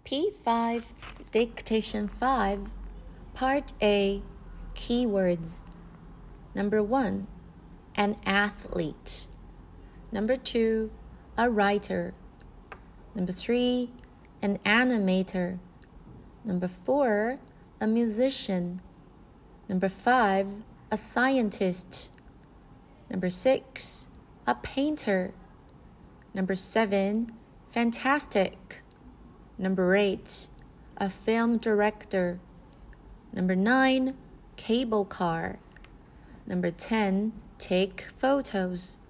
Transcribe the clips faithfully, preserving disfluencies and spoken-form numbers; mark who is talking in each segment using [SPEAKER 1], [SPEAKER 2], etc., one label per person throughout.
[SPEAKER 1] P five, Dictation five, Part A, Keywords. Number one, an athlete. Number two, a writer. Number three, an animator. Number four, a musician. Number five, a scientist. Number six, a painter. Number seven, fantastic. Number eight, a film director. Number nine, cable car. Number ten, take photos.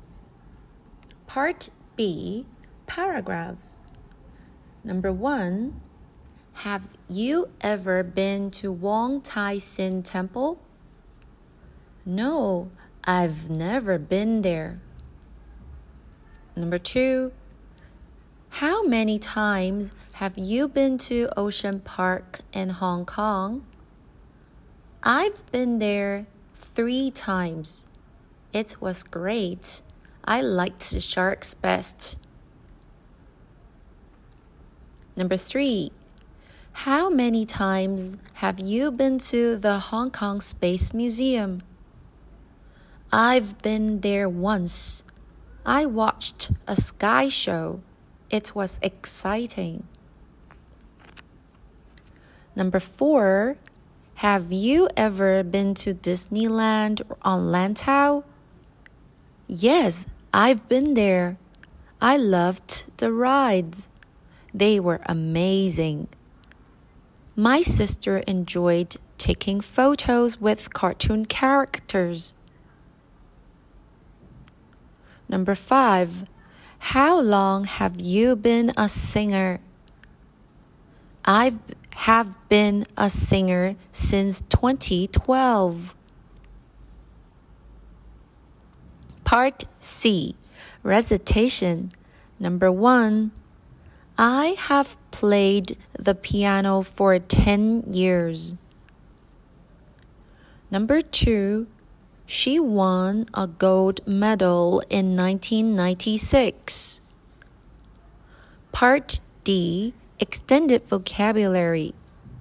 [SPEAKER 1] Part B, paragraphs. Number one, have you ever been to Wong Tai Sin Temple? No, I've never been there. Number two, how many times have you been to Ocean Park in Hong Kong? I've been there three times. It was great. I liked the sharks best. Number three, how many times have you been to the Hong Kong Space Museum? I've been there once. I watched a sky show. It was exciting. Number four, have you ever been to Disneyland on Lantau? Yes, I've been there. I loved the rides. They were amazing. My sister enjoyed taking photos with cartoon characters. Number five, how long have you been a singer? I have been a singer since twenty twelve. Part C, recitation. Number one, I have played the piano for ten years. Number two, she won a gold medal in nineteen ninety-six. Part D, extended vocabulary.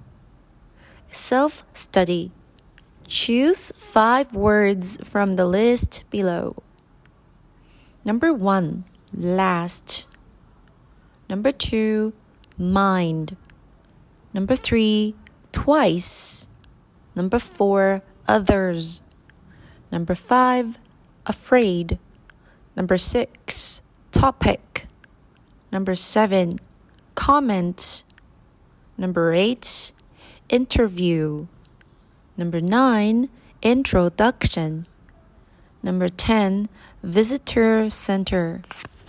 [SPEAKER 1] Self-study. Choose five words from the list below. Number one, last. Number two, mind. Number three, twice. Number four, others. Number five, afraid. Number six, topic. Number seven, comment. Number eight, interview. Number nine, introduction. Number ten, visitor center.